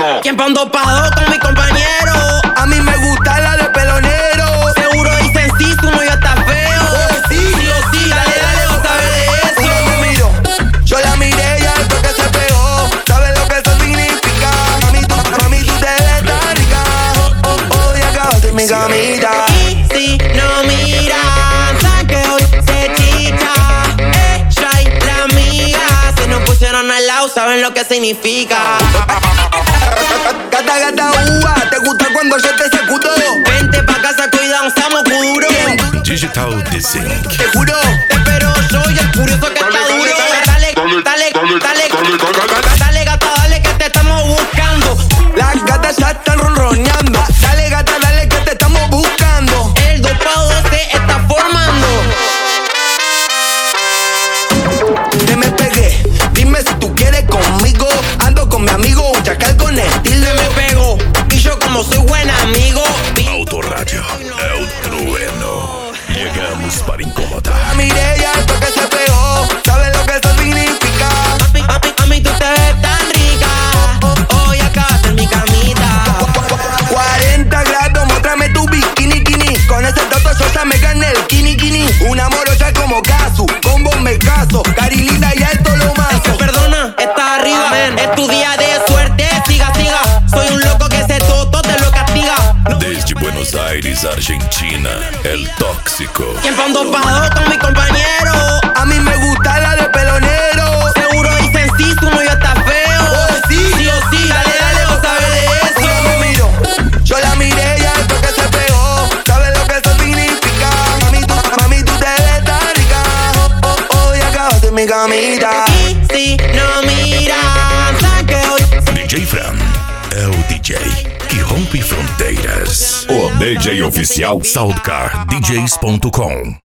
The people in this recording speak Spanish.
¿Quién pa' un dopado con mi compañero? A mí me gusta la de pelonero. Seguro dicen sí, su novio está feo. Sí. Sí o sí, dale, vos sabes de eso. Uno me miró, yo la miré y al toque se pegó. ¿Sabes lo que eso significa? Mami, tú te ves tan rica. Oh, y acabaste en mi camita. Y si no miran, saben que hoy se chicha. Ella y la amiga se nos pusieron al lado, saben lo que significa. Gata, uva, ¿te gusta cuando yo te sacudo? Vente pa' casa, cuidado, estamos puro. Digital Design. Te juro. Pero yo y el curioso que está duro. Dale, gata, dale que te estamos buscando. Las gatas ya están ronroneando. Dale, gata, dale que te estamos buscando. El dopado se está formando. Que me pegué, dime si tú quieres conmigo. Ando con mi amigo, un chacal con estilo. Se me pegó, y yo como soy buen amigo. Autoradio, el trueno. Llegamos para incomodar. La miré y al toque se pegó. ¿Sabes lo que eso significa? Mami, tú te ves tan rica. Hoy acabaste en mi camita. 40 grados, muéstrame tu bikini, kini. Con ese toto yo ya me gané el kini, kini. Una morocha como Kazu, con vos me caso. Carilina y alto lo mazo. Perdona, estás arriba. Es tu día de suerte, siga. Soy un loco que ese toto te lo castiga. Desde Buenos Aires, Argentina, el tóxico. ¿Quién pa' un dopado con mi compañero? A mí me gusta la de pelonero. Seguro dicen sí, su novio está feo. Sí o sí, dale, vos sabes de eso. Uno me miró, yo la miré y al toque se pegó. ¿Sabes lo que eso significa? Mami, tú te ves tan rica. Oh, y acabaste en mi camita. Y si no miran, saben que hoy DJ Fran é o DJ que rompe fronteiras. O DJ oficial SoundCardDJs.com.